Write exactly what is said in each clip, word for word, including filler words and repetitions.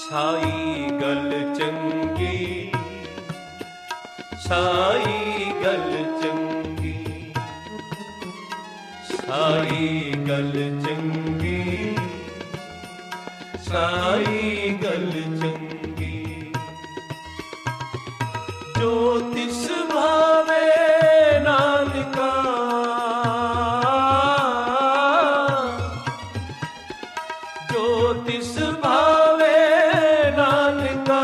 साई गल चंगी, साई गल चंगी, साई गल चंगी, साई गल चंगी। जो तिस भावे नानका, जो तिस भावे नानका,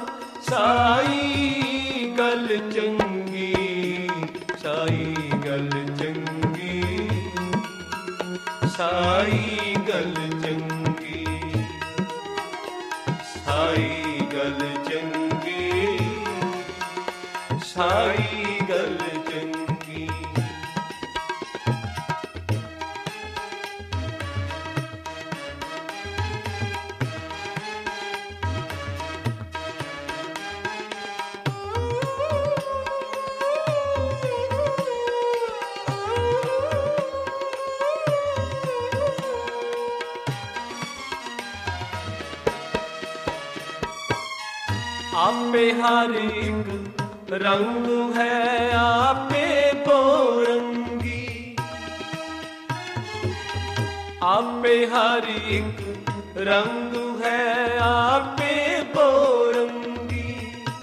साई गल चंगी, साई गल चंगी, साई गल चंगी, साई गल चंगी, साई गल चंगी। आपे हर एक रंग है, आपे बहुरंगी, आपे हर एक रंग है, आपे बहुरंगी।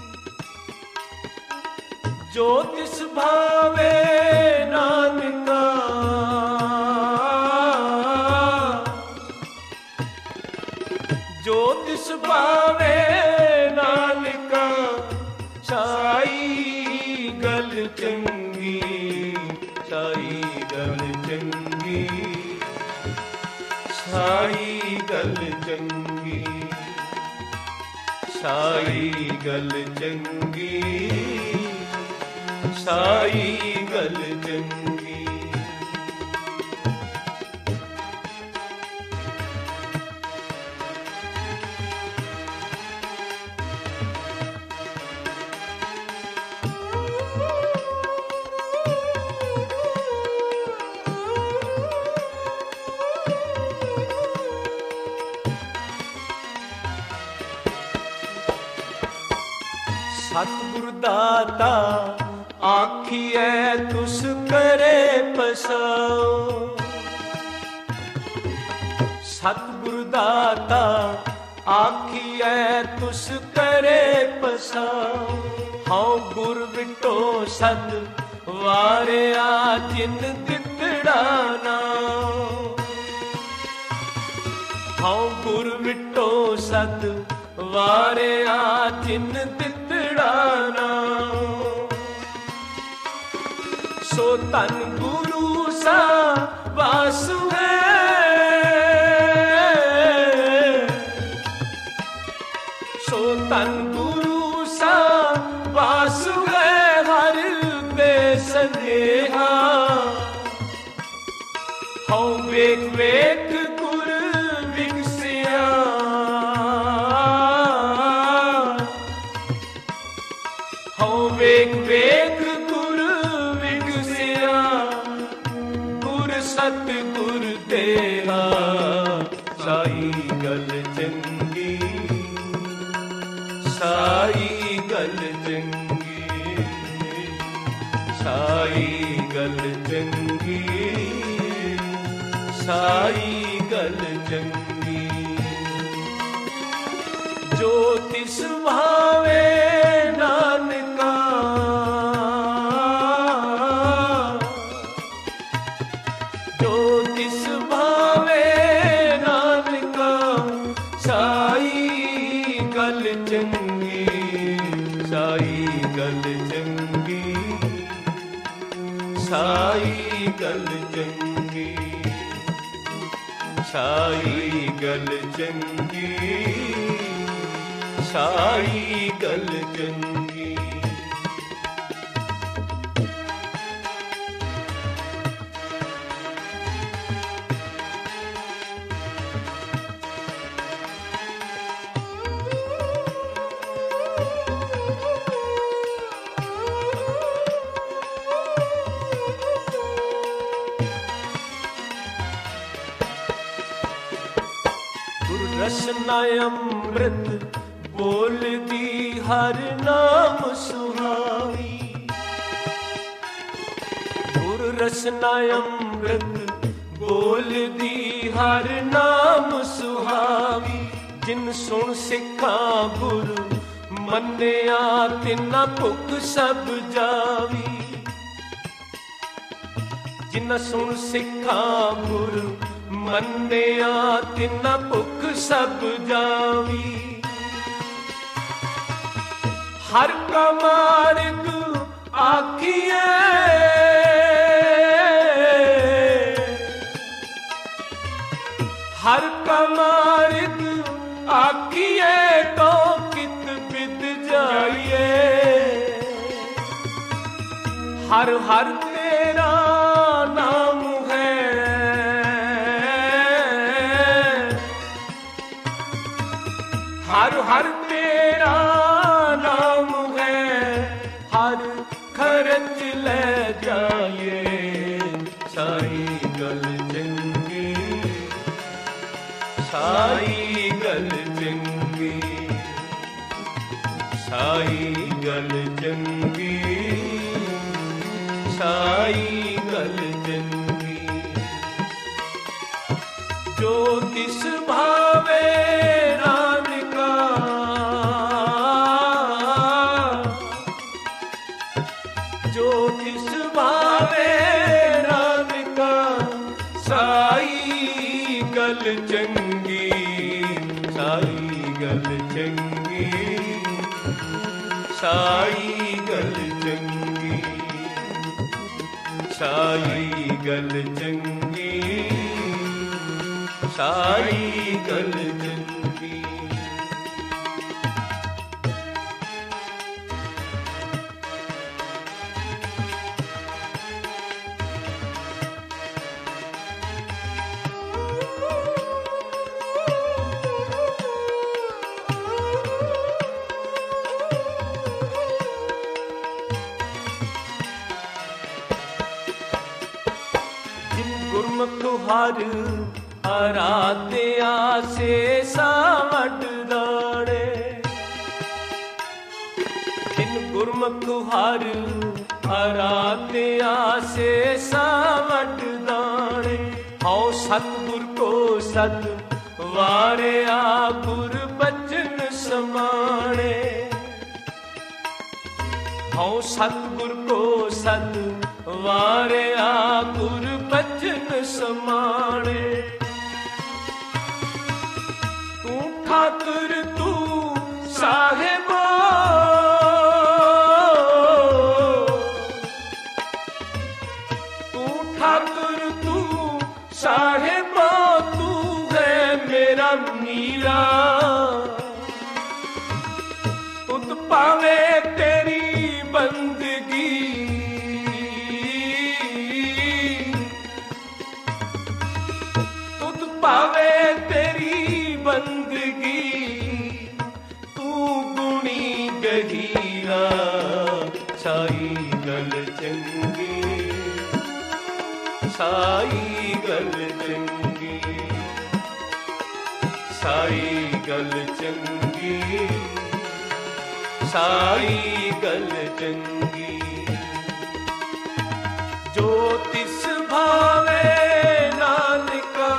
जो तिस भावे नानका, जो तिस भावे नानका, साई गल चंगी, साई गल चंगी, साई गल चंगी, साई गल चंगी, साई गल चंगी। सतगुरु दाता आखिए तुस करे पसाओ, सतगुरु दाता आखिए तुस करे पसाओ। हाँ गुर विटो सद वारिया जिन दितड़ा नाओ, हाँ गुर विटो सद वारिया जिन दितड़ा नाओ। सो तन गुरु सा वासु है, सो तन गुरु सा वासु है, हर दे संदेहा। हाँ वेख वेख गुर विगसिया, हाँ वेख वेख गुर विगसिया। गुर सतगुर तेरा साई गल चंगी, साई गल चंगी, साई गल चंगी, साई गल चंगी। जो तिस भावे नानका, जो तिस भावे नानका, साई गल चंगी, साई गल चंगी, साई गल चंगी, साई गल चंगी, साई गल चंगी। रसनायम ਅੰਮ੍ਰਿਤ ਬੋਲਦੀ ਹਰ ਨਾਮ ਸੁਹਾਵੀ। ਗੁਰ ਰਸਨਾ ਅੰਮ੍ਰਿਤ ਬੋਲਦੀ ਹਰ ਨਾਮ ਸੁਹਾਵੀ। ਜਿਨ ਸੁਣ ਸਿੱਖਾਂ ਗੁਰ ਮੰਨਿਆ ਤਿਨਾ ਭੁੱਖ ਸਭ ਜਾਵੀ। ਜਿਨ ਸੁਣ ਸਿੱਖਾਂ ਗੁਰ ਮੰਨਿਆ ਤਿਨਾ ਭੁੱਖ ਸਭ ਜਾਵੀ। ਹਰ ਕਾ ਮਾਰਗ ਆਖੀਏ ਹਰ ਕਾ ਮਾਰਗ ਆਖੀਏ ਤੋ ਕਿਤ ਬਿਦ ਜਾਈਏ। ਹਰ ਹਰ ਤੇਰਾ ਨਾਮ ਹੈ ਹਰ ਹਰ ਤੇਰਾ ਨਾਮ ਹੈ। ਹਰ ਖਰਚ ਲੈ ਜਾਈਏ। ਸਾਈ ਗੱਲ ਚੰਗੀ ਸਾਈ ਗੱਲ ਚੰਗੀ ਸਾਈ ਗੱਲ ਚੰਗੀ ਸਾਈ ਗੱਲ ਚੰਗੀ। ਜੋ ਤਿਸ ਭਾਵੇ ਨਾਨਕਾ ਜੋ ਤਿਸ ਭਾਵੇ ਨਾਨਕਾ ਸਾਈ ਗੱਲ ਚੰਗੀ ਸਾਈ ਗੱਲ ਚੰਗੀ ਸਾਈ ਗੱਲ ਚੰਗੀ ਸਾਈ ਗੱਲ ਚੰਗੀ ਸਾਈ ਗੱਲ ਚੰਗੀ। ਗੁਰਮੁਖ ਹਰ ਆਰਾਧਿਆ ਸੇ ਸਾਵਡ ਦਾੜੇ। ਜਿਨ ਗੁਰਮੁਖ ਹਰ ਆਰਾਧਿਆ ਸੇ ਸਾਵਡ ਦਾੜੇ। ਹਉ ਸਤਿਗੁਰ ਕੋ ਸਤ ਵਾਰਿਆ ਗੁਰ ਬਚਨ ਸਮਾਣੇ। ਹਉ ਸਤਿਗੁਰ ਕੋ ਸਤ ਵਾਰਿਆ ਗੁਰ ਬਚਨ ਸਮਾਣੇ। ਤੂੰ ਠਾਕੁਰ ਤੂੰ ਸਾਹਿਬਾ ਤੂੰ ਠਾਕੁਰ ਤੂੰ ਸਾਹਿਬਾ ਤੂੰ ਹੈ ਮੇਰਾ ਮੀਰਾ। ਤੁਧ ਪਾਵੇ ਤੇਰੀ ਬੰਦਗੀ ਭਾਵੇ ਤੇਰੀ ਬੰਦਗੀ। ਤੂੰ ਗੁਣੀ ਗਹੀਰਾ ਸਾਈ ਗੱਲ ਚੰਗੀ ਸਾਈ ਗੱਲ ਚੰਗੀ ਸਾਈ ਗੱਲ ਚੰਗੀ ਸਾਈ ਗੱਲ ਚੰਗੀ। ਜੋ ਤਿਸ ਭਾਵੇ ਨਾਨਕਾ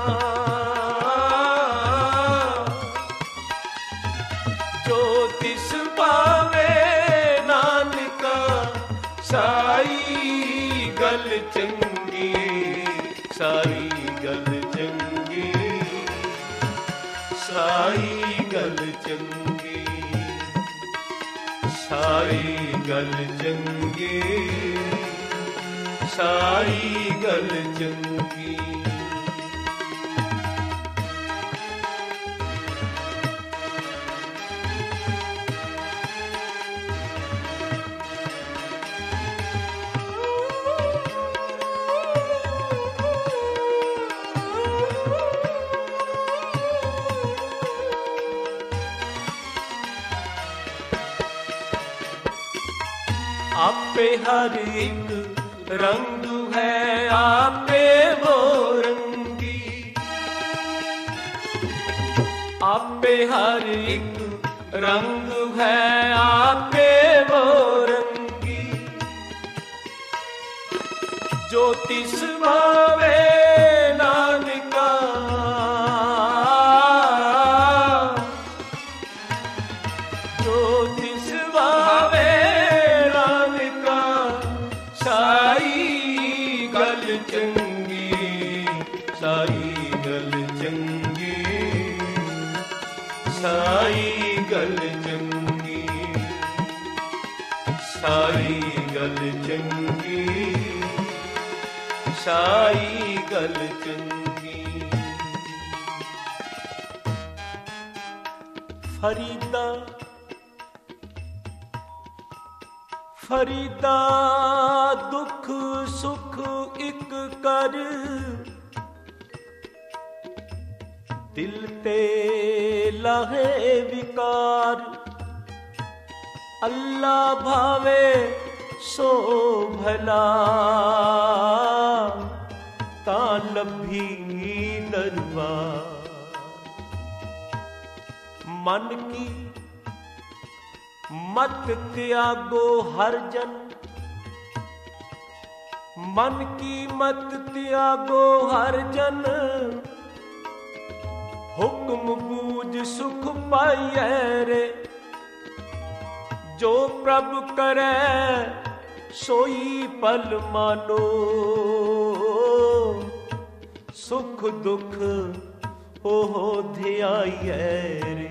ਜੋ ਤਿਸ ਭਾਵੇ ਨਾਨਕਾ ਸਾਈ ਗੱਲ ਚੰਗੀ ਸਾਈ ਗੱਲ ਚੰਗੀ ਸਾਈ ਗੱਲ ਚੰਗੀ ਸਾਈ ਗੱਲ ਚੰਗੀ ਸਾਈ ਗੱਲ ਚੰਗੀ। आपे हर एक रंग है आपे वो रंगी आपे हर एक रंग है आपे वो रंगी। जो तिस भावे नानका जो तिस भावे नानका साई गल चंगी साई गल चंगी साई गल चंगी साई गल चंगी साई गल चंगी। फरीदा फरीदा दुख सुख इक कर दिल ते लाहे विकार। अल्लाह भावे सो भला ता लभी दरबार। मन की मत त्यागो हर जन मन की मत त्यागो हर जन। हुक्म बूझ सुख पाइए रे जो प्रभ करे सोई पल मानो। सुख दुख हो ध्याइए रे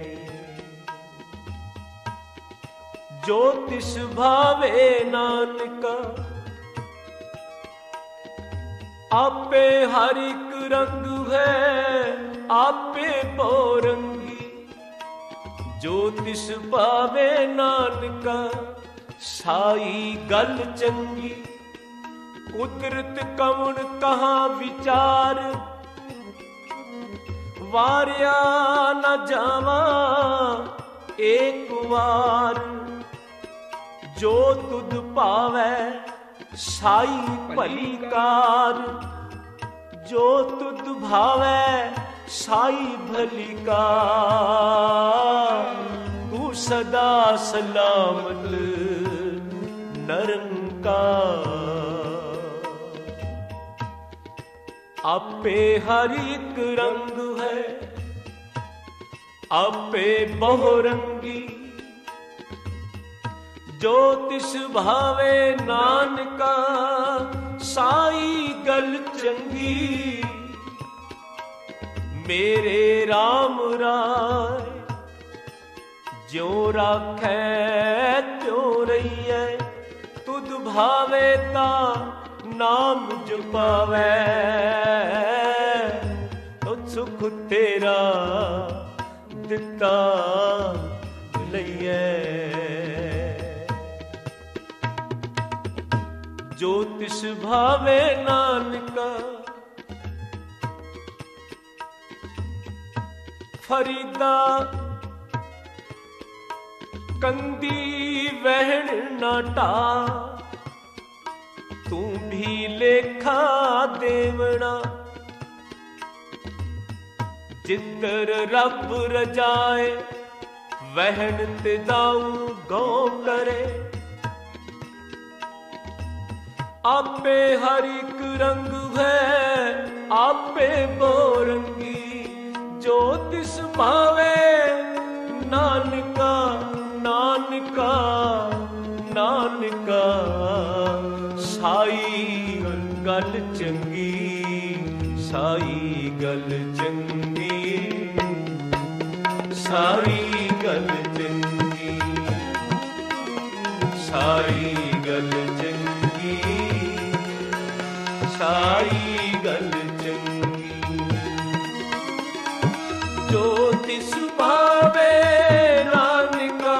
जो तिस भावे नानका। आपे हर एक रंग है आपे बहुरंगी। जो तिस भावे नानका साई गल चंगी। कुदरत कवण कहाँ विचार वारिया न जावा एक बार। जो तुध पावै साई भली कार जो तुध भावै साई भली कार। तू सदा सलामत निरंकार। आपे हर एक रंग है आपे बहुरंगी। जो तिस भावे नानका साई गल चंगी। मेरे राम राय ज्यों राखै त्यों रहिए। तुध भावे ता नाम जपावै तो सुख तेरा दिता लइए। जो तिस भावे नानका फरीदा कंदी वहन न टा। तू भी लेखा देवना जितर रब रजाए वहन ते दाऊ गौ करे। आपे हर एक रंग है आपे बहुरंगी। जो तिस भावे नानका नानका नानका साई गल चंगी साई गल चंगी साई गल चंगी साई गल चंगी साई गल चंगी। जो तिस भावे नानका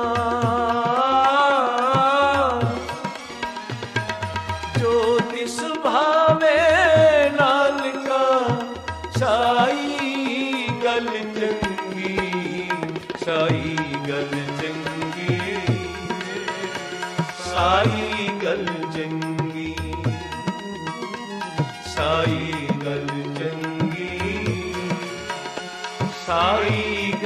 जो तिस भावे नानका साई गल चंगी साई गल चंगी साई गल चंगी साई गल चंगी साई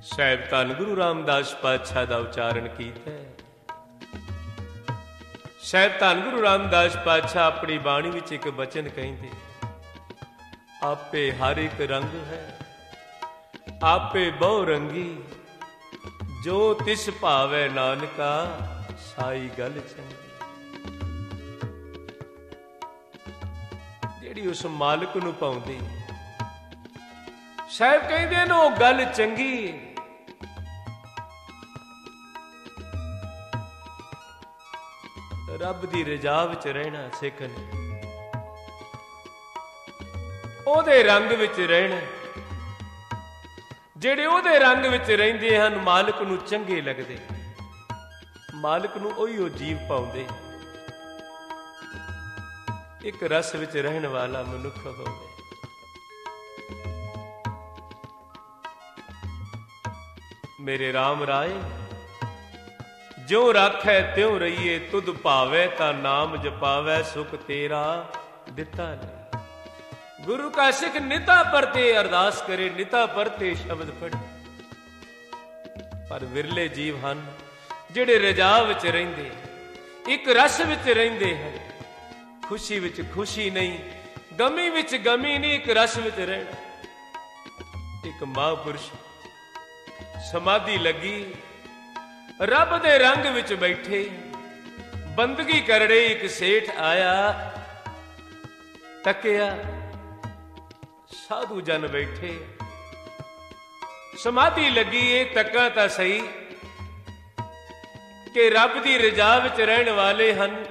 ਸਾਹਿਬ ਧੰਨ ਗੁਰੂ ਰਾਮਦਾਸ ਪਾਤਸ਼ਾਹ ਦਾ ਉਚਾਰਨ ਕੀਤਾ। ਸਾਹਿਬ ਧੰਨ ਗੁਰੂ ਰਾਮਦਾਸ ਪਾਤਸ਼ਾਹ ਆਪਣੀ ਬਾਣੀ ਵਿੱਚ ਇੱਕ ਬਚਨ ਕਹਿੰਦੇ, ਆਪੇ ਹਰ ਇੱਕ ਰੰਗ ਹੈ, ਆਪੇ ਬਹੁ ਰੰਗੀ, ਜੋ ਤਿਸ ਭਾਵੈ ਨਾਨਕਾ, ਸਾਈ ਗੱਲ ਚੰਗੀ। ਜਿਹੜੀ ਉਸ ਮਾਲਕ ਨੂੰ ਪਾਉਂਦੀ, ਸਾਹਿਬ ਕਹਿੰਦੇ ਨੇ ਉਹ ਗੱਲ ਚੰਗੀ। ਰੱਬ ਦੀ ਰਜ਼ਾ ਵਿੱਚ ਰਹਿਣਾ ਸਿੱਖਣ, ਉਹਦੇ ਰੰਗ ਵਿੱਚ ਰਹਿਣਾ। ਜਿਹੜੇ ਉਹਦੇ ਰੰਗ ਵਿੱਚ ਰਹਿੰਦੇ ਹਨ ਮਾਲਕ ਨੂੰ ਚੰਗੇ ਲੱਗਦੇ, ਮਾਲਕ ਨੂੰ ਉਹੀ ਉਹ ਜੀਵ ਪਾਉਂਦੇ। ਇੱਕ ਰਸ ਵਿੱਚ ਰਹਿਣ ਵਾਲਾ ਮਨੁੱਖ ਹੋਵੇ। ਮੇਰੇ ਰਾਮ ਰਾਏ ਜਿਉ ਰਾਖੈ ਤਿਉ ਰਹੀਏ, ਤੁਧ ਭਾਵੈ ਤਾਂ ਨਾਮ ਜਪਾਵੈ, ਸੁਖ ਤੇਰਾ ਦਿੱਤਾ ਨਹੀਂ। ਗੁਰੂ ਕਾ ਸਿੱਖ ਨਿਤਾ ਪਰਤੇ ਅਰਦਾਸ ਕਰੇ, ਨਿਤਾ ਪਰਤੇ ਸ਼ਬਦ ਪੜ੍ਹੇ। ਪਰ ਵਿਰਲੇ ਜੀਵ ਹਨ ਜਿਹੜੇ ਰਜਾ ਵਿੱਚ ਰਹਿੰਦੇ, ਇੱਕ ਰਸ ਵਿੱਚ ਰਹਿੰਦੇ ਹਨ। ਖੁਸ਼ੀ ਵਿੱਚ ਖੁਸ਼ੀ ਨਹੀਂ, ਗਮੀ ਵਿੱਚ ਗਮੀ ਨਹੀਂ, ਇੱਕ ਰਸ ਵਿੱਚ ਰਹਿਣਾ। ਇੱਕ ਮਹਾਂਪੁਰਸ਼ ਸਮਾਧੀ ਲੱਗੀ, ਰੱਬ ਦੇ ਰੰਗ ਵਿੱਚ ਬੈਠੇ, ਬੰਦਗੀ ਕਰੜੇ। ਇੱਕ ਸੇਠ ਆਇਆ, ਤੱਕਿਆ, ਸਾਧੂ ਜਨ ਬੈਠੇ, ਸਮਾਧੀ ਲੱਗੀ। ਇਹ ਤੱਕਾ ਤਾਂ ਸਹੀ ਕਿ ਰੱਬ ਦੀ ਰਜ਼ਾ ਵਿੱਚ ਰਹਿਣ ਵਾਲੇ ਹਨ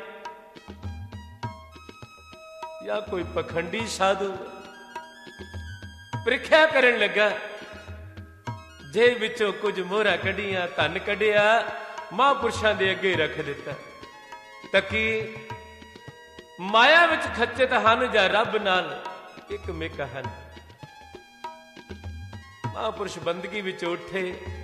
ਜਾਂ ਕੋਈ ਪਖੰਡੀ ਸਾਧੂ। ਪ੍ਰੀਖਿਆ ਕਰਨ ਲੱਗਾ, ਜੇਬ ਵਿੱਚੋਂ ਕੁਝ ਮੋਹਰਾਂ ਕੱਢੀਆਂ, ਧਨ ਕੱਢਿਆ, ਮਹਾਂਪੁਰਸ਼ਾਂ ਦੇ ਅੱਗੇ ਰੱਖ ਦਿੱਤਾ। ਤੱਕੀ ਮਾਇਆ ਵਿੱਚ ਖੱਚਤ ਹਨ ਜਾਂ ਰੱਬ ਨਾਲ ਇੱਕ ਮਿਕ ਹਨ। ਮਹਾਂਪੁਰਸ਼ ਬੰਦਗੀ ਵਿੱਚ ਉੱਠੇ,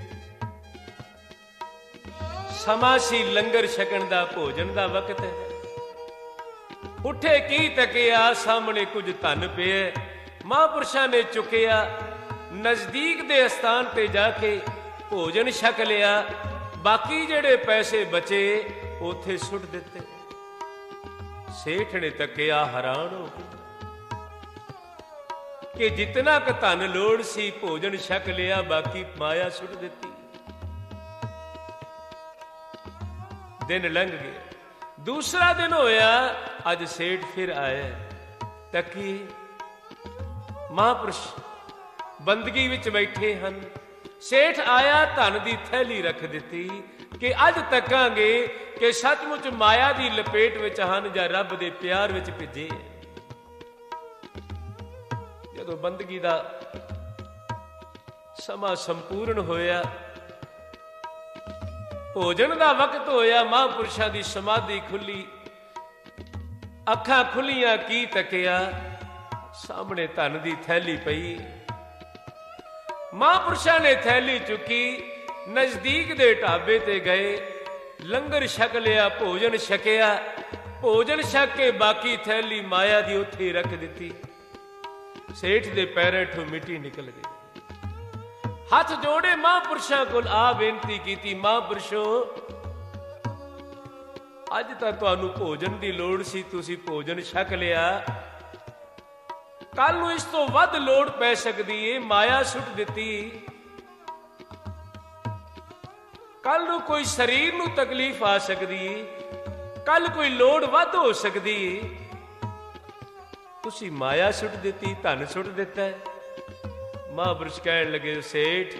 ਸਮਾਂ ਸੀ ਲੰਗਰ ਛਕਣ ਦਾ, ਭੋਜਨ ਦਾ ਵਕਤ ਹੈ। ਉੱਠੇ ਕੀ ਤੱਕਿਆ, ਸਾਹਮਣੇ ਕੁਝ ਧਨ ਪਿਆ। ਮਹਾਂਪੁਰਸ਼ਾਂ ਨੇ ਚੁੱਕਿਆ, ਨਜ਼ਦੀਕ ਦੇ ਸਥਾਨ ਤੇ ਜਾ ਕੇ ਭੋਜਨ ਛਕ ਲਿਆ। ਬਾਕੀ ਜਿਹੜੇ ਪੈਸੇ ਬਚੇ ਉੱਥੇ ਸੁੱਟ ਦਿੱਤੇ। ਸੇਠ ਨੇ ਤੱਕਿਆ, ਹੈਰਾਨ ਹੋ ਗਿਆ ਕਿ ਜਿਤਨਾ ਕੁ ਧਨ ਲੋੜ ਸੀ ਭੋਜਨ ਛਕ ਲਿਆ, ਬਾਕੀ ਮਾਇਆ ਸੁੱਟ ਦਿੱਤੀ। ਦਿਨ ਲੰਘ ਗਏ, ਦੂਸਰਾ ਦਿਨ ਹੋਇਆ। ਅੱਜ ਸੇਠ ਫਿਰ ਆਇਆ। ਤੱਕੀ ਮਹਾਂਪੁਰਸ਼ ਬੰਦਗੀ ਵਿੱਚ ਬੈਠੇ ਹਨ। ਸੇਠ ਆਇਆ, ਧਨ ਦੀ ਥੈਲੀ ਰੱਖ ਦਿੱਤੀ ਕਿ ਅੱਜ ਤੱਕਾਂਗੇ ਕਿ ਸੱਚਮੁੱਚ ਮਾਇਆ ਦੀ ਲਪੇਟ ਵਿੱਚ ਹਨ ਜਾਂ ਰੱਬ ਦੇ ਪਿਆਰ ਵਿੱਚ ਭਿੱਜੇ। ਜਦੋਂ ਬੰਦਗੀ ਦਾ ਸਮਾਂ ਸੰਪੂਰਨ ਹੋਇਆ, ਭੋਜਨ ਦਾ ਵਕਤ ਹੋਇਆ, ਮਹਾਂਪੁਰਸ਼ਾਂ ਦੀ ਸਮਾਧੀ ਖੁੱਲੀ, ਅੱਖਾਂ ਖੁੱਲੀਆਂ। ਕੀ ਤੱਕਿਆ, ਸਾਹਮਣੇ ਧਨ ਦੀ ਥੈਲੀ ਪਈ। ਮਹਾਂਪੁਰਸ਼ਾਂ ਨੇ ਥੈਲੀ ਚੁੱਕੀ, ਨਜ਼ਦੀਕ ਦੇ ਢਾਬੇ ਤੇ ਗਏ, ਲੰਗਰ ਛਕ ਲਿਆ, ਭੋਜਨ ਛਕਿਆ। ਭੋਜਨ ਛਕ ਕੇ ਬਾਕੀ ਥੈਲੀ ਮਾਇਆ ਦੀ ਉੱਥੇ ਰੱਖ ਦਿੱਤੀ। ਸੇਠ ਦੇ ਪੈਰਾਂ ਹੇਠੋਂ ਮਿੱਟੀ ਨਿਕਲ ਗਈ। ਹੱਥ ਜੋੜੇ ਮਹਾਂਪੁਰਸ਼ਾਂ ਕੋਲ ਆ ਬੇਨਤੀ ਕੀਤੀ, ਮਹਾਂਪੁਰਸ਼ੋ ਅੱਜ ਤਾਂ ਤੁਹਾਨੂੰ ਭੋਜਨ ਦੀ ਲੋੜ ਸੀ, ਤੁਸੀਂ ਭੋਜਨ ਛਕ ਲਿਆ। ਕੱਲ ਨੂੰ ਇਸ ਤੋਂ ਵੱਧ ਲੋੜ ਪੈ ਸਕਦੀ ਏ, ਮਾਇਆ ਸੁੱਟ ਦਿੱਤੀ। ਕੱਲ ਨੂੰ ਕੋਈ ਸਰੀਰ ਨੂੰ ਤਕਲੀਫ ਆ ਸਕਦੀ, ਕੱਲ ਕੋਈ ਲੋੜ ਵੱਧ ਹੋ ਸਕਦੀ। ਤੁਸੀਂ ਮਾਇਆ ਸੁੱਟ ਦਿੱਤੀ, ਧਨ ਸੁੱਟ ਦਿੱਤਾ। ਮਹਾਂਪੁਰਸ਼ ਕਹਿਣ ਲੱਗੇ, ਸੇਠ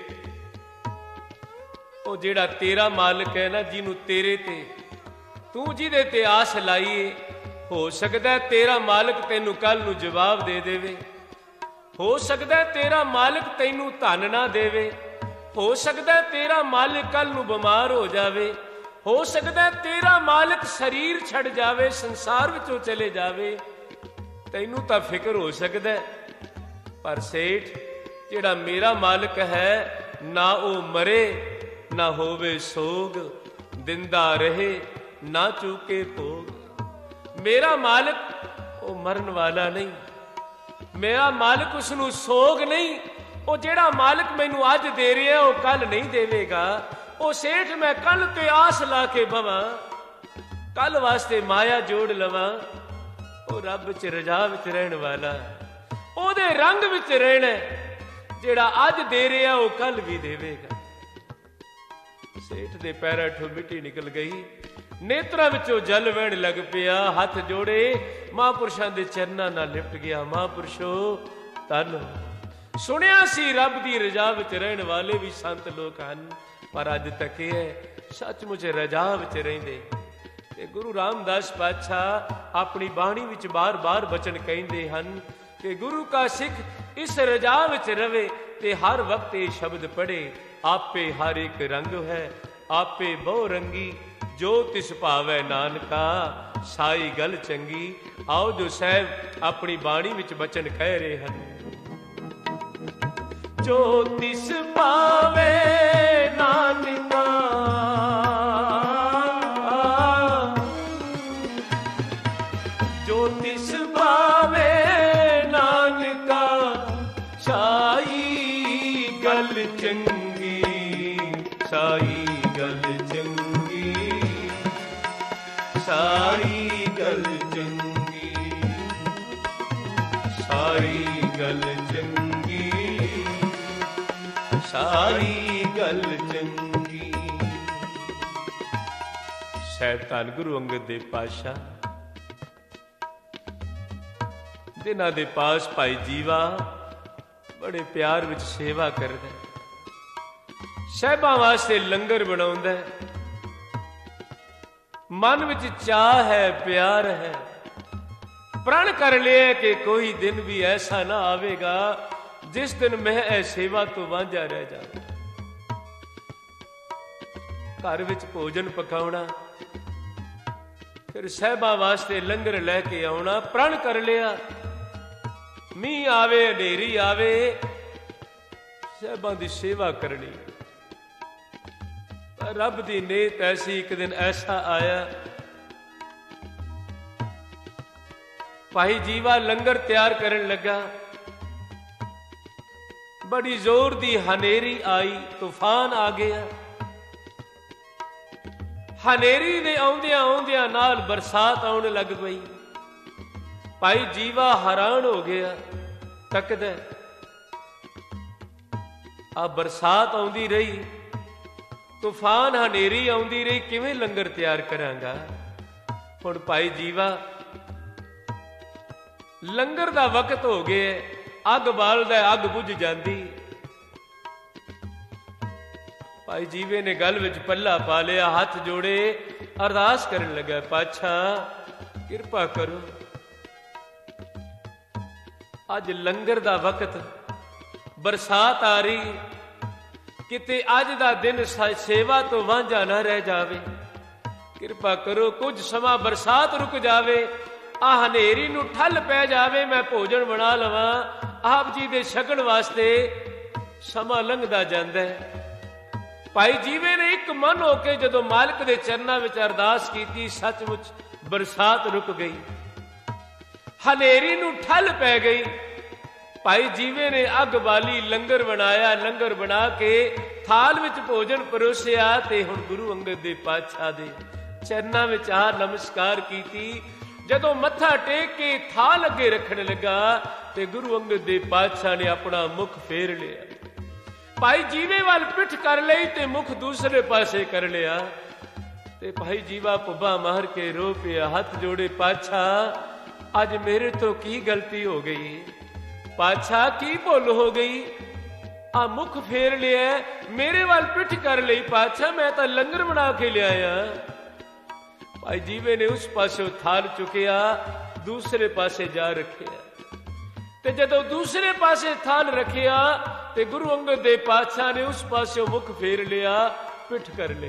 ਉਹ ਜਿਹੜਾ ਤੇਰਾ ਮਾਲਕ ਹੈ ਨਾ, ਜਿਹਨੂੰ ਤੇਰੇ ਤੇ, ਤੂੰ ਜਿਹਦੇ ਤੇ ਆਸ ਲਾਈਏ, ਹੋ ਸਕਦਾ ਤੇਰਾ ਮਾਲਕ ਤੈਨੂੰ ਕੱਲ ਨੂੰ ਜਵਾਬ ਦੇ ਦੇਵੇ। ਹੋ ਸਕਦਾ ਤੇਰਾ ਮਾਲਕ ਤੈਨੂੰ ਧਨ ਨਾ ਦੇਵੇ। ਹੋ ਸਕਦਾ ਤੇਰਾ ਮਾਲਕ ਕੱਲ ਨੂੰ ਬਿਮਾਰ ਹੋ ਜਾਵੇ। ਹੋ ਸਕਦਾ ਤੇਰਾ ਮਾਲਕ ਸਰੀਰ ਛੱਡ ਜਾਵੇ, ਸੰਸਾਰ ਵਿੱਚੋਂ ਚਲੇ ਜਾਵੇ। ਤੈਨੂੰ ਤਾਂ ਫਿਕਰ ਹੋ ਸਕਦਾ, ਪਰ ਸੇਠ ਜਿਹੜਾ ਮੇਰਾ ਮਾਲਕ ਹੈ, ਨਾ ਉਹ ਮਰੇ ਨਾ ਹੋਵੇ ਸੋਗ, ਦਿੰਦਾ ਰਹੇ ਨਾ ਚੂਕੇ ਭੋਗ। ਮੇਰਾ ਮਾਲਕ ਉਹ ਮਰਨ ਵਾਲਾ ਨਹੀਂ, ਮੇਰਾ ਮਾਲਕ ਉਸ ਨੂੰ ਸੋਗ ਨਹੀਂ, ਉਹ ਜਿਹੜਾ ਮਾਲਕ ਮੈਨੂੰ ਅੱਜ ਦੇ ਰਿਹਾ ਉਹ ਕੱਲ ਨਹੀਂ ਦੇਵੇਗਾ। ਉਹ ਸੇਠ ਮੈਂ ਕੱਲ ਤੇ ਆਸ ਲਾ ਕੇ ਬਵਾਂ, ਕੱਲ ਵਾਸਤੇ ਮਾਇਆ ਜੋੜ ਲਵਾਂ। ਉਹ ਰੱਬ ਚ ਰਜਾ ਵਿੱਚ ਰਹਿਣ ਵਾਲਾ, ਉਹਦੇ ਰੰਗ ਵਿੱਚ ਰਹਿਣਾ, ਜਿਹੜਾ ਅੱਜ ਦੇ ਰਿਹਾ ਉਹ ਕੱਲ ਵੀ ਦੇਵੇਗਾ। ਸੇਠ ਦੇ ਪੈਰਾਂ ਹੇਠੋਂ ਮਿੱਟੀ ਨਿਕਲ ਗਈ, ਨੇਤਰਾਂ ਵਿੱਚੋਂ ਜਲ ਵਹਿਣ ਲੱਗ ਪਿਆ। ਹੱਥ ਜੋੜੇ ਮਹਾਂਪੁਰਸ਼ਾਂ ਦੇ ਚਰਨਾਂ ਨਾਲ ਲਿਪਟ ਗਿਆ। ਮਹਾਂਪੁਰਸ਼ੋ ਧੰਨ। ਸੁਣਿਆ ਸੀ ਰੱਬ ਦੀ ਰਜਾ ਵਿੱਚ ਰਹਿਣ ਵਾਲੇ ਵੀ ਸੰਤ ਲੋਕ ਹਨ, ਪਰ ਅੱਜ ਤੱਕ ਇਹ ਸੱਚਮੁੱਚ ਰਜਾ ਵਿੱਚ ਰਹਿੰਦੇ। ਤੇ ਗੁਰੂ ਰਾਮਦਾਸ ਪਾਤਸ਼ਾਹ ਆਪਣੀ ਬਾਣੀ ਵਿੱਚ ਬਾਰ-ਬਾਰ ਬਚਨ ਕਹਿੰਦੇ ਹਨ ਕਿ ਗੁਰੂ ਕਾ ਸਿੱਖ ਇਸ ਰਜਾ ਵਿੱਚ ਰਵੇ ਤੇ ਹਰ ਵਕਤ ਇਹ ਸ਼ਬਦ ਪੜ੍ਹੇ, ਆਪੇ ਹਰ ਇੱਕ ਰੰਗ ਹੈ, ਆਪੇ ਬਹੁ ਰੰਗੀ, ਜੋ ਤਿਸ ਭਾਵੈ ਨਾਨਕਾ, ਸਾਈ ਗੱਲ ਚੰਗੀ। ਆਓ ਜੋ ਸਾਹਿਬ ਆਪਣੀ ਬਾਣੀ ਵਿੱਚ ਬਚਨ ਕਹਿ ਰਹੇ ਹਨ। ਜੋ ਤਿਸ ਭਾਵੈ ਨਾਨਕਾ, ਜੋ ਤਿਸ ਭਾਵੈ ਨਾਨਕਾ, ਸਾਈ ਗੱਲ ਚੰਗੀ, ਸਾਈ ਗੱਲ ਚੰਗੀ, ਸਾਰੀ ਗੱਲ ਚੰਗੀ, ਸਾਰੀ ਗੱਲ ਚੰਗੀ, ਸਾਰੀ ਗੱਲ ਚੰਗੀ। ਸਾਹਿਬ ਧੰਨ ਗੁਰੂ ਅੰਗਦ ਦੇਵ ਪਾਤਸ਼ਾਹ, ਜਿਨ੍ਹਾਂ ਦੇ ਪਾਸ ਭਾਈ ਜੀਵਾ ਬੜੇ ਪਿਆਰ ਵਿੱਚ ਸੇਵਾ ਕਰਦਾ, ਸਾਹਿਬਾਂ ਵਾਸਤੇ ਲੰਗਰ ਬਣਾਉਂਦਾ, ਮਨ ਵਿੱਚ ਚਾਹ ਹੈ, ਪਿਆਰ ਹੈ। ਪ੍ਰਣ ਕਰ ਲਿਆ ਕਿ ਕੋਈ ਦਿਨ ਵੀ ਐਸਾ ਨਾ ਆਵੇਗਾ ਜਿਸ ਦਿਨ ਮੈਂ ਇਹ ਸੇਵਾ ਤੋਂ ਵਾਂਝਾ ਰਹਿ ਜਾਵਾਂ। ਘਰ ਵਿੱਚ ਭੋਜਨ ਪਕਾਉਣਾ, ਫਿਰ ਸਾਹਿਬਾਂ ਵਾਸਤੇ ਲੰਗਰ ਲੈ ਕੇ ਆਉਣਾ। ਪ੍ਰਣ ਕਰ ਲਿਆ ਮੀਂਹ ਆਵੇ, ਹਨੇਰੀ ਆਵੇ, ਸਾਹਿਬਾਂ ਦੀ ਸੇਵਾ ਕਰਨੀ। ਰੱਬ ਦੀ ਨੀਅਤ ਐਸੀ, ਇੱਕ ਦਿਨ ਐਸਾ ਆਇਆ, ਭਾਈ ਜੀਵਾ ਲੰਗਰ ਤਿਆਰ ਕਰਨ ਲੱਗਾ। ਬੜੀ ਜ਼ੋਰ ਦੀ ਹਨੇਰੀ ਆਈ, ਤੂਫਾਨ ਆ ਗਿਆ। ਹਨੇਰੀ ਦੇ ਆਉਂਦਿਆਂ ਆਉਂਦਿਆਂ ਨਾਲ ਬਰਸਾਤ ਆਉਣ ਲੱਗ ਪਈ। ਭਾਈ ਜੀਵਾ ਹੈਰਾਨ ਹੋ ਗਿਆ, ਤੱਕਦਾ ਆ ਬਰਸਾਤ ਆਉਂਦੀ ਰਹੀ, ਤੂਫਾਨ ਹਨੇਰੀ ਆਉਂਦੀ ਰਹੀ, ਕਿਵੇਂ ਲੰਗਰ ਤਿਆਰ ਕਰਾਂਗਾ। ਹੁਣ ਭਾਈ ਜੀਵਾ ਲੰਗਰ ਦਾ ਵਕਤ ਹੋ ਗਿਆ, ਅੱਗ ਬਾਲਦਾ, ਅੱਗ ਬੁਝ ਜਾਂਦੀ। ਭਾਈ ਜੀਵੇ ਨੇ ਗਲ ਵਿੱਚ ਪੱਲਾ ਪਾ ਲਿਆ, ਹੱਥ ਜੋੜੇ ਅਰਦਾਸ ਕਰਨ ਲੱਗਾ, ਪਾਤਸ਼ਾਹ ਕਿਰਪਾ ਕਰੋ, ਅੱਜ ਲੰਗਰ ਦਾ ਵਕਤ, ਬਰਸਾਤ ਆ ਰਹੀ, ਕਿਤੇ ਅੱਜ ਦਾ ਦਿਨ ਸੇਵਾ ਤੋਂ ਵਾਂਝਾ ਨਾ ਰਹਿ ਜਾਵੇ। ਕਿਰਪਾ ਕਰੋ ਕੁਝ ਸਮਾਂ ਬਰਸਾਤ ਰੁਕ ਜਾਵੇ, ਆ ਹਨੇਰੀ ਨੂੰ ਠੱਲ ਪੈ ਜਾਵੇ, ਮੈਂ ਭੋਜਨ ਬਣਾ ਲਵਾਂ। ਆਪ ਜੀ ਦੇ ਛਕਣ ਵਾਸਤੇ ਸਮਾਂ ਲੰਘਦਾ ਜਾਂਦਾ ਹੈ। ਭਾਈ ਜੀਵੇ ਨੇ ਇੱਕ ਮਨ ਹੋ ਕੇ ਜਦੋਂ ਮਾਲਕ ਦੇ ਚਰਨਾਂ ਵਿੱਚ ਅਰਦਾਸ ਕੀਤੀ, ਸੱਚਮੁੱਚ ਬਰਸਾਤ ਰੁਕ ਗਈ, ਹਨੇਰੀ ਨੂੰ ਠੱਲ ਪੈ ਗਈ। ਭਾਈ ਜੀਵੇ ਨੇ ਅੱਗ ਬਾਲੀ, ਲੰਗਰ ਬਣਾਇਆ, ਲੰਗਰ ਬਣਾ ਕੇ ਥਾਲ ਵਿੱਚ ਭੋਜਨ ਪਰੋਸਿਆ ਤੇ ਹੁਣ ਗੁਰੂ ਅੰਗਦ ਦੇਵ ਪਾਤਸ਼ਾਹ ਦੇ ਚਰਨਾਂ ਵਿੱਚ ਆ ਨਮਸਕਾਰ ਕੀਤੀ। ਜਦੋਂ ਮੱਥਾ ਟੇਕ ਕੇ ਥਾਲ ਅੱਗੇ ਰੱਖਣ ਲੱਗਾ ਤੇ ਗੁਰੂ ਅੰਗਦ ਦੇਵ ਪਾਤਸ਼ਾਹ ਨੇ ਆਪਣਾ ਮੁਖ ਫੇਰ ਲਿਆ। ਭਾਈ ਜੀਵੇ ਵੱਲ ਪਿੱਠ ਕਰ ਲਈ ਤੇ ਮੁਖ ਦੂਸਰੇ ਪਾਸੇ ਕਰ ਲਿਆ ਤੇ ਭਾਈ ਜੀਵਾ ਪੁੱਬਾ ਮਾਰ ਕੇ ਰੋ ਪਿਆ, ਹੱਥ ਜੋੜੇ, ਪਾਤਸ਼ਾਹ ਅੱਜ ਮੇਰੇ ਤੋਂ ਕੀ ਗਲਤੀ ਹੋ ਗਈ, ਪਾਤਸ਼ਾਹ ਕੀ ਭੁੱਲ ਹੋ ਗਈ, ਆ ਮੁਖ ਫੇਰ ਲਿਆ, ਮੇਰੇ ਵੱਲ ਪਿੱਠ ਕਰ ਲਈ, ਪਾਤਸ਼ਾਹ ਮੈਂ ਤਾਂ ਲੰਗਰ ਬਣਾ ਕੇ ਲਿਆਇਆ। ਭਾਈ ਜੀਵੇ ਨੇ ਉਸ ਪਾਸਿਓਂ ਥਾਲ ਚੁੱਕਿਆ, ਦੂਸਰੇ ਪਾਸੇ ਜਾ ਰੱਖਿਆ ਤੇ ਜਦੋਂ ਦੂਸਰੇ ਪਾਸੇ ਥਾਲ ਰੱਖਿਆ ਤੇ ਗੁਰੂ ਅੰਗਦ ਦੇਵ ਪਾਤਸ਼ਾਹ ਨੇ ਉਸ ਪਾਸਿਓਂ ਮੁਖ ਫੇਰ ਲਿਆ, ਪਿੱਠ ਕਰ ਲਈ।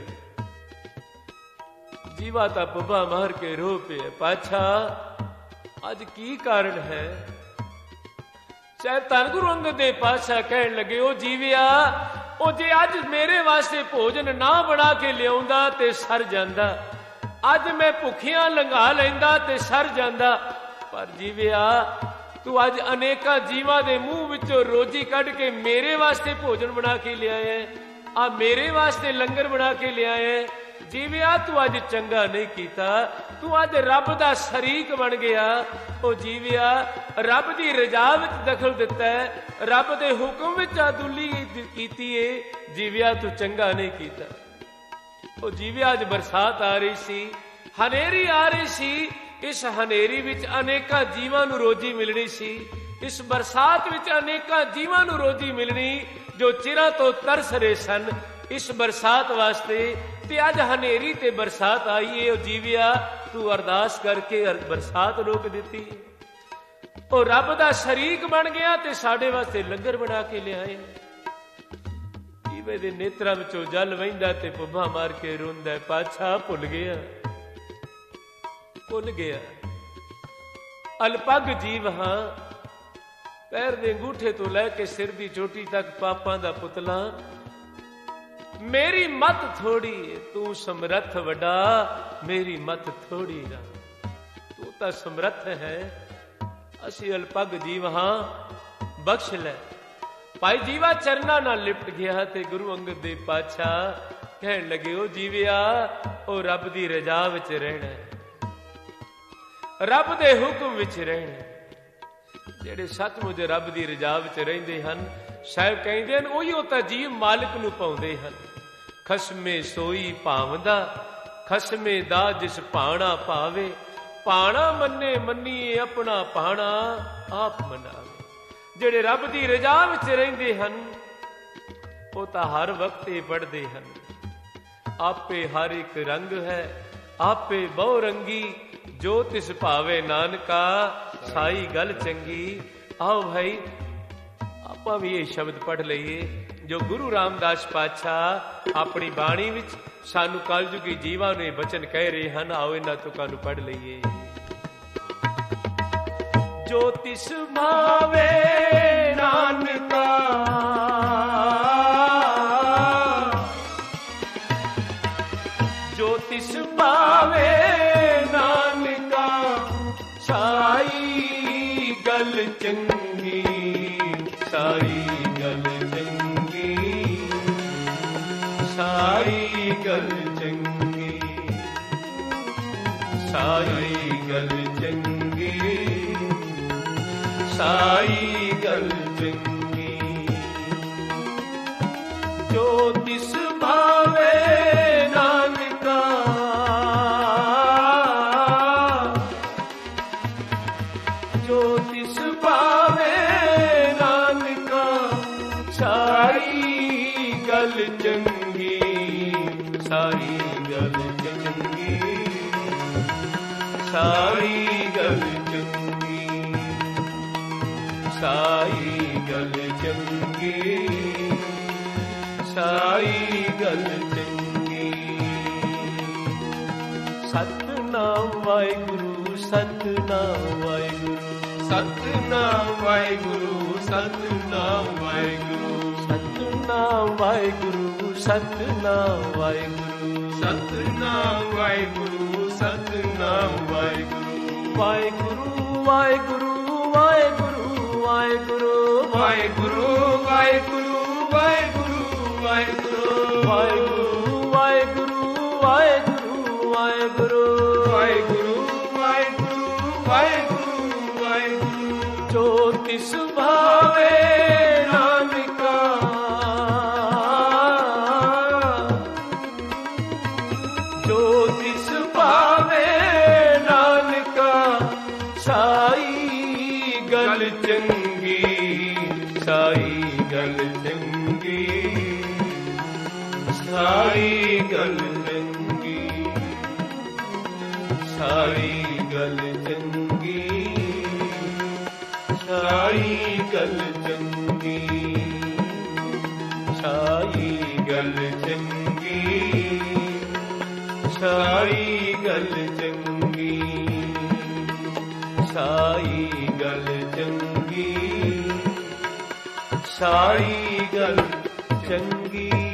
ਜੀਵਾ ਤਾਂ ਪੁੱਬਾ ਮਾਰ ਕੇ ਰੋ ਪਿਆ, ਪਾਤਸ਼ਾਹ ਅੱਜ ਕੀ ਕਾਰਨ ਹੈ। ਚਾਹੇ ਧੰਨ ਗੁਰੂ ਅੰਗਦ ਦੇਵ ਪਾਤਸ਼ਾਹ ਕਹਿਣ ਲੱਗੇ, ਉਹ ਜੀਵਿਆ, ਉਹ ਜੇ ਅੱਜ ਮੇਰੇ ਵਾਸਤੇ ਭੋਜਨ ਨਾ ਬਣਾ ਕੇ ਲਿਆਉਂਦਾ ਤੇ ਸਰ ਜਾਂਦਾ, ਅੱਜ ਮੈਂ ਭੁੱਖਿਆਂ ਲੰਘਾ ਲੈਂਦਾ ਤੇ ਸਰ ਜਾਂਦਾ, ਪਰ ਜੀਵਿਆ ਤੂੰ ਅੱਜ ਅਨੇਕਾਂ ਜੀਵਾਂ ਦੇ ਮੂੰਹ विचों रोजी कढ़ के मेरे वास्ते भोजन बना के लिया है, आ मेरे वास्ते लंगर बना के लिया है। जीविया तू अज चंगा नहीं कीता, तू अज रब दा शरीक बन गया। ओ जीविया रब दी रजा विच दखल दिता है, रब दे हुक्म विच आदुली कीती है। जीविया तू चंगा नहीं कीता। ओ जीविया अज बरसात आ रही सी, हनेरी आ रही सी। इस हनेरी विच अनेका जीवां नूं रोजी मिलनी सी। इस बरसात विच अनेका जीवां नूं रोजी मिलनी जो चिरां तो तरस रहे सन इस बरसात वास्ते। ते अज हनेरी ते बरसात आई है। ओ जीविया तू अरदास करके बरसात रोक दिती। ओ रब दा शरीक बन गया ते साडे वास्ते लंगर बना के लिआए। जीवे दे नेत्रां विचों जल वहिंदा ते पुब्भा मार के रोंदा, पातशाह भुल गया, भुल गया। अलपग जीव हां, पैर दे अंगूठे तो लैके सिर दी चोटी तक पापां दा पुतला। मेरी मत थोड़ी, तू समर्थ वड्डा, मेरी मत थोड़ी ना। तू तां समर्थ है, असी अलपग जीव हां, बख्श लै। भाई जीवा चरना नाल लिपट गया ते गुरु अंगद देव पातशाह कहण लगे, ओ जीविया ओ रब दी रजा विच रहना, रब दे हुक्म विच रहना। ਜਿਹੜੇ ਸੱਚਮੁੱਚ ਰੱਬ ਦੀ ਰਜ਼ਾ ਵਿੱਚ ਰਹਿੰਦੇ ਹਨ, ਸਾਹਿਬ ਕਹਿੰਦੇ ਹਨ ਉਹੀ ਤਾਂ ਜੀਵ ਮਾਲਕ ਨੂੰ ਪਾਉਂਦੇ ਹਨ। ਖਸਮੇ ਸੋਈ ਭਾਵਦਾ, ਖਸਮੇ ਦਾ ਜਿਸ ਭਾਣਾ ਭਾਵੇ, ਭਾਣਾ ਮੰਨੇ ਮੰਨੀਏ ਆਪਣਾ ਭਾਣਾ ਆਪ ਮਨਾਵੇ। ਜਿਹੜੇ ਰੱਬ ਦੀ ਰਜ਼ਾ ਵਿੱਚ ਰਹਿੰਦੇ ਹਨ ਉਹ ਤਾਂ ਹਰ ਵਕਤ ਇਹ ਪੜ੍ਹਦੇ ਹਨ, ਆਪੇ ਹਰ ਇੱਕ ਰੰਗ ਹੈ, ਆਪੇ ਬਹੁ ਰੰਗੀ, जो तिस भावे नानका, साई गल चंगी। आओ भाई आपां भी ये शब्द पढ़ लईए जो गुरु रामदास पातशाह अपनी बाणी विच सानू कलयुगी जीवां ने बचन कह रहे हैं। आओ इन्हां तुकां नूं पढ़ लईए। जो तिस भावे नानका, जो तिस भावे साई गल चंगी, साई गल चंगी, साई गल चंगी, साई गल चंगी, साई गल चंगी। जो तिस भावे नानका, जो तिस भावे नानका, साई गल चंगी, साई गल चंगी, साई गल चंगी, साई गल चंगी, साई गल चंगी। सतनाम वाहिगुरु, सतनाम वाहिगुरु, सतनाम वाहिगुरु, सतनाम वाहिगुरु, सतनाम वाहिगुरु, सतनाम वाहिगुरु, सतनाम वाहिगुरु, सतनाम वाहिगुरु, वाहिगुरु वाहिगुरु वाहिगुरु वाहिगुरु वाहिगुरु वाहिगुरु वाहिगुरु वाहिगुरु वाहिगुरु वाहिगुरु वाहिगुरु वाहिगुरु वाहिगुरु वाहिगुरु वाहिगुरु। जो तिस भावे नानका, जो तिस भावे नानका, साई गल चंगी, साई गल चंगी, साई गल चंगी, साई गल चंगी, साई गल चंगी, साई गल चंगी, साई गल चंगी, साई गल चंगी, साई गल चंगी।